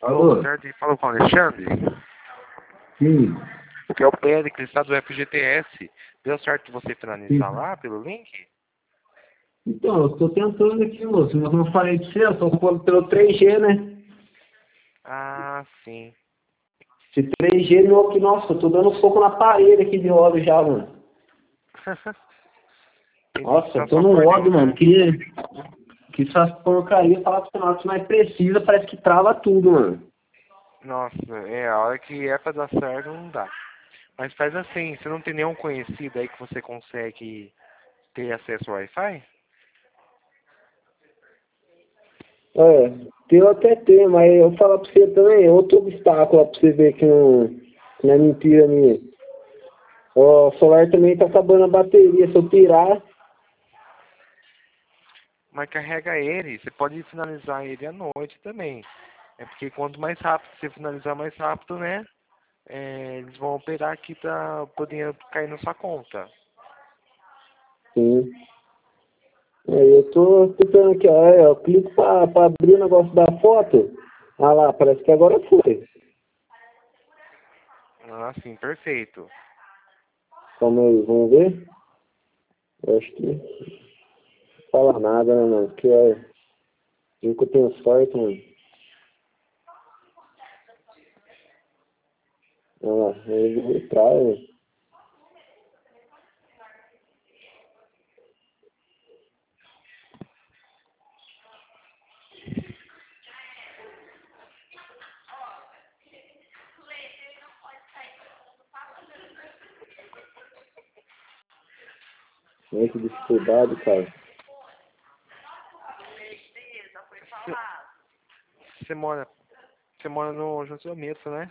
Alô, boa Alô? tarde, fala com o Alexandre, Sim, que é o Péricles, está do FGTS. Deu certo você finalizar sim. lá pelo link? Então, eu estou tentando aqui, moço, mas não falei de você, eu estou falando pelo 3G, né? Ah, sim. Esse 3G meu aqui, nossa, eu tô dando soco na parede aqui de ódio já, mano. Entendi, Nossa, eu tá tô só no por ódio, mano. dentro. Que essas porcaria falar pro final que mais precisa, parece que trava tudo, mano. Nossa, é a hora que é pra dar certo não dá. Mas faz assim, você não tem nenhum conhecido aí que você consegue ter acesso ao Wi-Fi? É, eu até tenho, mas eu vou falar pra você também, é outro obstáculo ó, pra você ver que não é mentira minha. Ó, o celular também tá acabando a bateria, se eu tirar, Mas carrega ele, você pode finalizar ele à noite também. É porque quanto mais rápido você finalizar, mais rápido, né? Eles vão operar aqui pra o dinheiro cair na sua conta. sim. Aí eu tô tentando aqui, ó, eu clico pra abrir o negócio da foto. Ah lá, parece que agora foi. Ah, sim, perfeito. Calma aí, vamos ver? Eu acho que não fala nada, né, mano? Porque nunca eu tenho sorte, mano. Olha lá, eu vou entrar, né? Olha que dificuldade, cara. Você mora, você mora no Joselmito, né?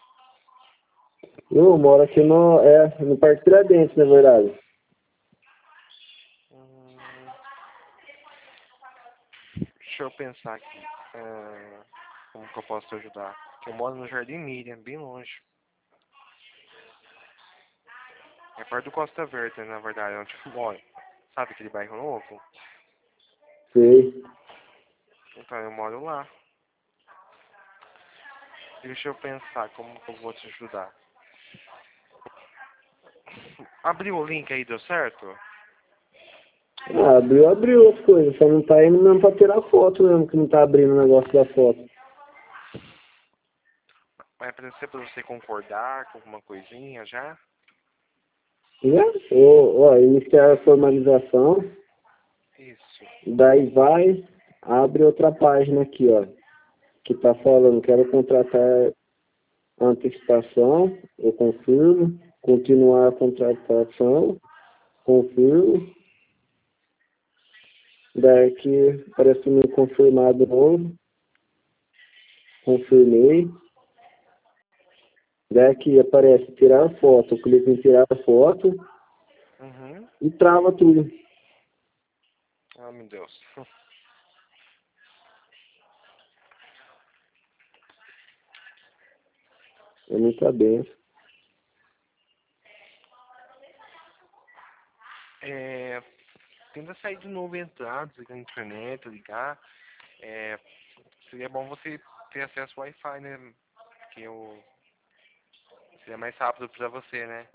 Eu moro aqui no Parque Tiradentes, na verdade. Hum, deixa eu pensar aqui. Como que eu posso te ajudar? Eu moro no Jardim Miriam, bem longe. É perto do Costa Verde, na verdade, onde eu moro. Sabe aquele bairro novo? Sei. Então eu moro lá. Deixa eu pensar como que eu vou te ajudar. Abriu o link aí, deu certo? Ah, abriu as coisas, só não tá indo mesmo pra tirar foto mesmo, que não tá abrindo o negócio da foto. Mas é pra você concordar com alguma coisinha já? Né? Ó, iniciar a formalização, Isso. daí vai, abre outra página aqui, ó, que tá falando, quero contratar antecipação, eu confirmo, continuar a contratação, confirmo, daí aqui aparece um confirmado novo, confirmei, daí aqui aparece tirar foto, eu clico em tirar foto Uhum. e trava tudo. Ah, meu Deus. É muita benção. Tenta sair de novo e entrar, desligar a internet, ligar. É, seria bom você ter acesso ao Wi-Fi, né? Porque seria mais rápido pra você, né?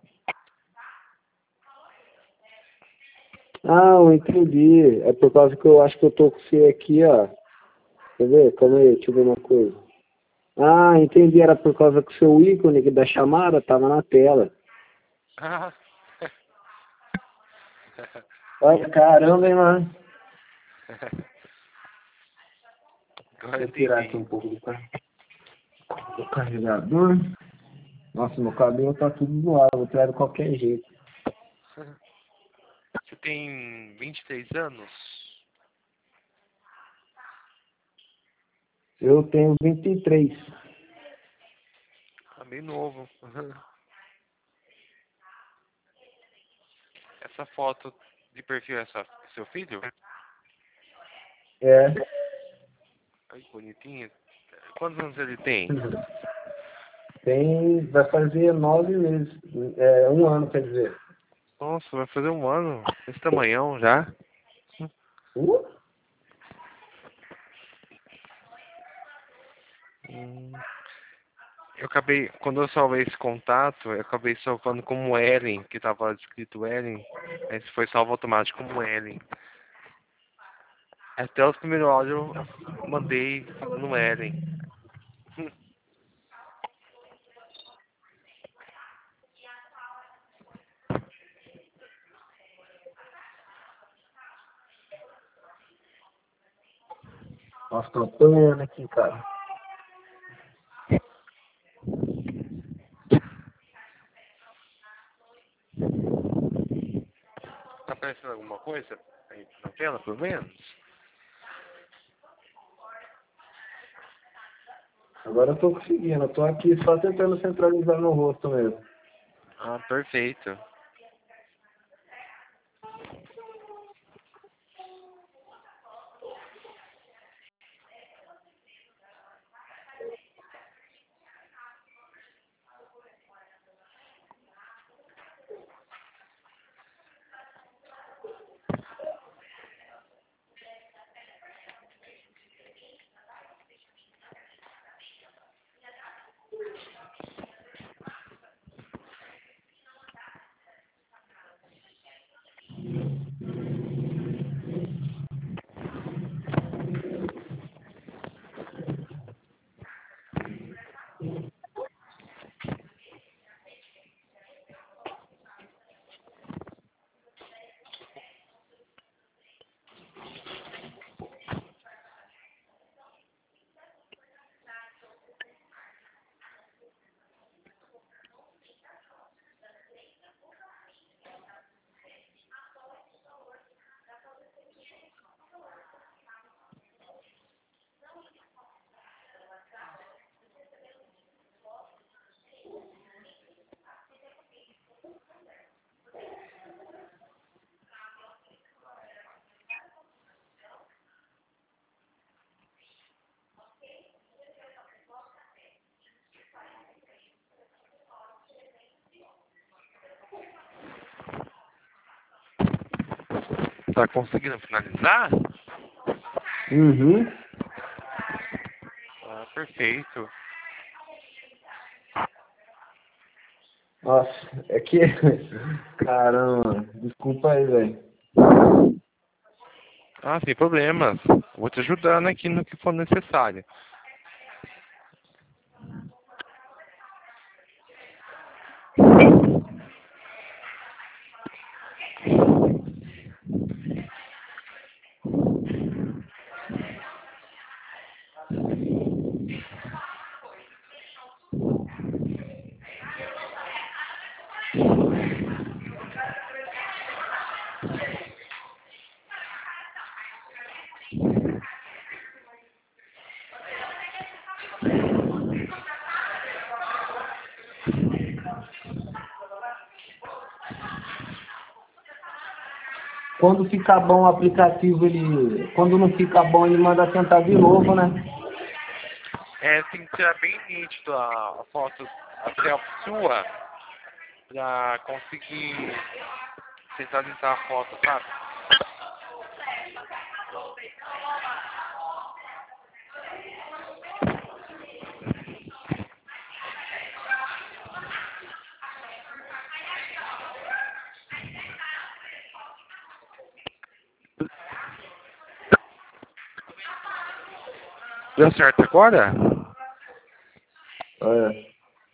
Ah, eu entendi. É por causa que eu acho que eu tô com você aqui, ó. Quer ver? Calma aí, deixa eu ver uma coisa. Ah, entendi. Era por causa que o seu ícone aqui da chamada tava na tela. Ah, Olha, caramba, hein, mano. agora eu Deixa eu tirar aqui entendi. um pouco do carregador. Nossa, meu cabelo tá tudo zoado. Vou tirar de qualquer jeito. Você tem 23 anos? Eu tenho 23. Tá bem novo. Essa foto de perfil é seu filho? É. Ai, que bonitinho. Quantos anos ele tem? Vai fazer 9 meses. É, um ano, quer dizer. Nossa, vai fazer um ano. Esse tamanhão já. Uh, Hum, eu acabei, quando eu salvei esse contato, eu acabei salvando como Ellen, que tava escrito Ellen. Aí foi salvo automático como Ellen. Até o primeiro áudio eu mandei falando Ellen. Nossa, tô apanhando aqui, cara. Tá aparecendo alguma coisa aí na tela, pelo menos? Agora eu tô conseguindo. Eu tô aqui só tentando centralizar no rosto mesmo. Ah, perfeito. Tá conseguindo finalizar? Uhum. Ah, perfeito. Nossa, é que... Caramba, desculpa aí, velho. Ah, sem problemas. Vou te ajudando aqui no que for necessário. Quando ficar bom o aplicativo, ele... Quando não fica bom, ele manda tentar de novo, né? É, tem que tirar bem nítido a foto, a selfie sua, pra conseguir centralizar a foto, sabe? Deu certo agora? É.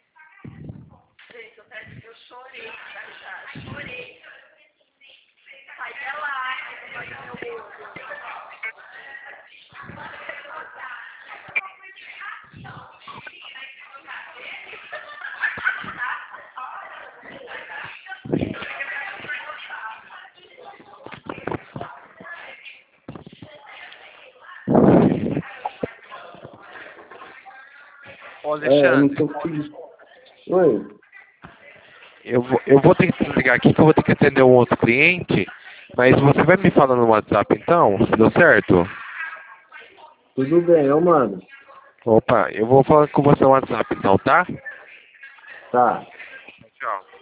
Ô, Eu não Alexandre, tô conseguindo. Oi, eu vou ter que desligar aqui que eu vou ter que atender um outro cliente, mas você vai me falando no WhatsApp então, se deu certo? tudo bem, eu mando. Opa, eu vou falar com você no WhatsApp então, tá? Tá. Tchau.